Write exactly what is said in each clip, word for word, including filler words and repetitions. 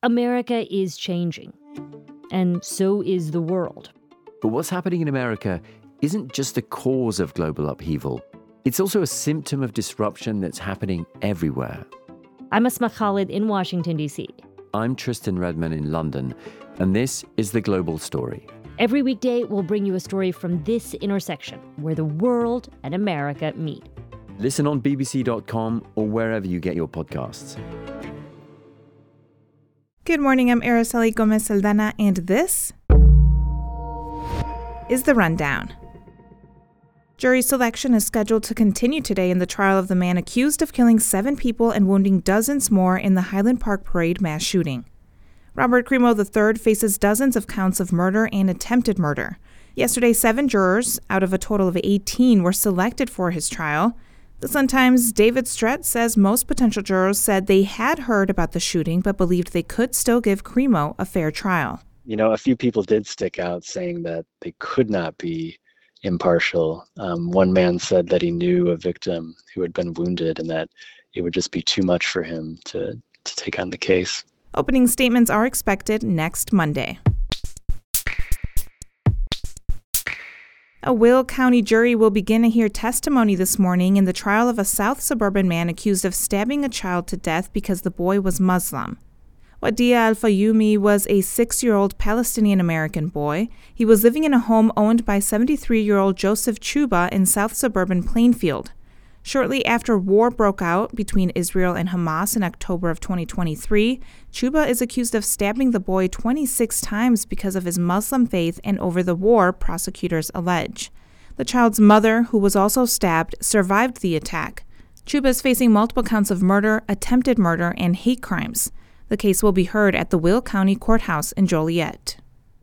America is changing, and so is the world. But what's happening in America isn't just the cause of global upheaval. It's also a symptom of disruption that's happening everywhere. I'm Asma Khalid in Washington, D C. I'm Tristan Redman in London, and this is The Global Story. Every weekday, we'll bring you a story from this intersection, where the world and America meet. Listen on B B C dot com or wherever you get your podcasts. Good morning, I'm Araceli Gomez Saldana, and this is The Rundown. Jury selection is scheduled to continue today in the trial of the man accused of killing seven people and wounding dozens more in the Highland Park Parade mass shooting. Robert Crimo the third faces dozens of counts of murder and attempted murder. Yesterday, seven jurors, out of a total of eighteen, were selected for his trial. The Sun-Times' David Strett says most potential jurors said they had heard about the shooting but believed they could still give Crimo a fair trial. You know, a few people did stick out saying that they could not be impartial. Um, one man said that he knew a victim who had been wounded and that it would just be too much for him to, to take on the case. Opening statements are expected next Monday. A Will County jury will begin to hear testimony this morning in the trial of a South suburban man accused of stabbing a child to death because the boy was Muslim. Wadia Al-Fayoumi was a six-year-old Palestinian-American boy. He was living in a home owned by seventy-three-year-old Joseph Chuba in South suburban Plainfield. Shortly after war broke out between Israel and Hamas in October of twenty twenty-three, Chuba is accused of stabbing the boy twenty-six times because of his Muslim faith and over the war, prosecutors allege. The child's mother, who was also stabbed, survived the attack. Chuba is facing multiple counts of murder, attempted murder, and hate crimes. The case will be heard at the Will County Courthouse in Joliet.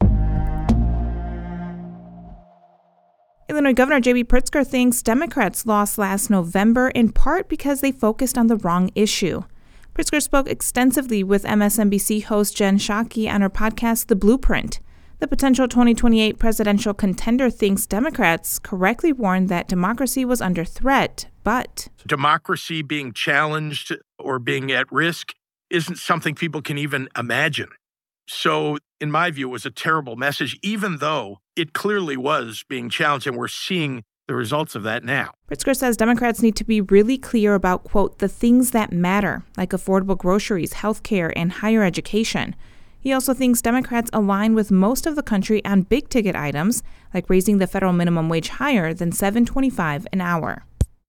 Illinois Governor J B Pritzker thinks Democrats lost last November in part because they focused on the wrong issue. Pritzker spoke extensively with M S N B C host Jen Psaki on her podcast, The Blueprint. The potential twenty twenty-eight presidential contender thinks Democrats correctly warned that democracy was under threat, but democracy being challenged or being at risk isn't something people can even imagine. So, in my view, it was a terrible message, even though it clearly was being challenged, and we're seeing the results of that now. Pritzker says Democrats need to be really clear about, quote, the things that matter, like affordable groceries, health care, and higher education. He also thinks Democrats align with most of the country on big-ticket items, like raising the federal minimum wage higher than seven dollars and twenty-five cents an hour.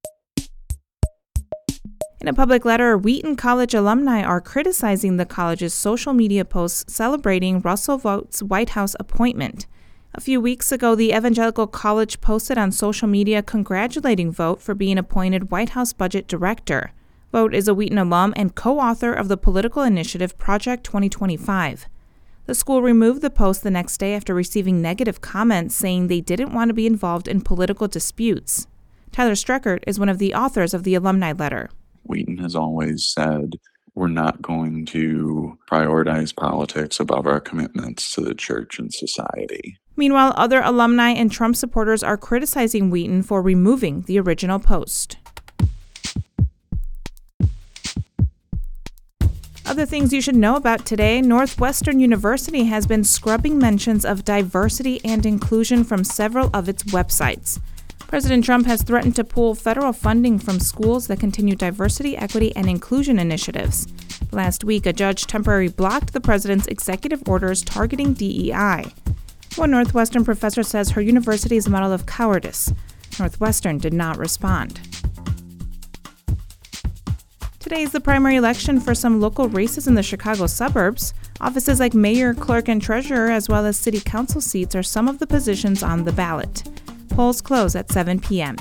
In a public letter, Wheaton College alumni are criticizing the college's social media posts celebrating Russell Vought's White House appointment. A few weeks ago, the Evangelical College posted on social media congratulating Vought for being appointed White House Budget Director. Vought is a Wheaton alum and co-author of the political initiative Project twenty twenty-five. The school removed the post the next day after receiving negative comments saying they didn't want to be involved in political disputes. Tyler Streckert is one of the authors of the alumni letter. Wheaton has always said we're not going to prioritize politics above our commitments to the church and society. Meanwhile, other alumni and Trump supporters are criticizing Wheaton for removing the original post. Other things you should know about today: Northwestern University has been scrubbing mentions of diversity and inclusion from several of its websites. President Trump has threatened to pull federal funding from schools that continue diversity, equity, and inclusion initiatives. Last week, a judge temporarily blocked the president's executive orders targeting D E I. One Northwestern professor says her university is a model of cowardice. Northwestern did not respond. Today is the primary election for some local races in the Chicago suburbs. Offices like mayor, clerk, and treasurer, as well as city council seats, are some of the positions on the ballot. Polls close at seven p.m.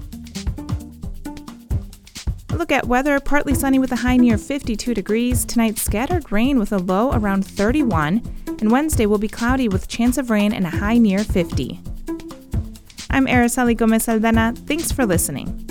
A look at weather: partly sunny with a high near fifty-two degrees. Tonight, scattered rain with a low around thirty-one. And Wednesday will be cloudy with chance of rain and a high near fifty. I'm Araceli Gomez Saldana. Thanks for listening.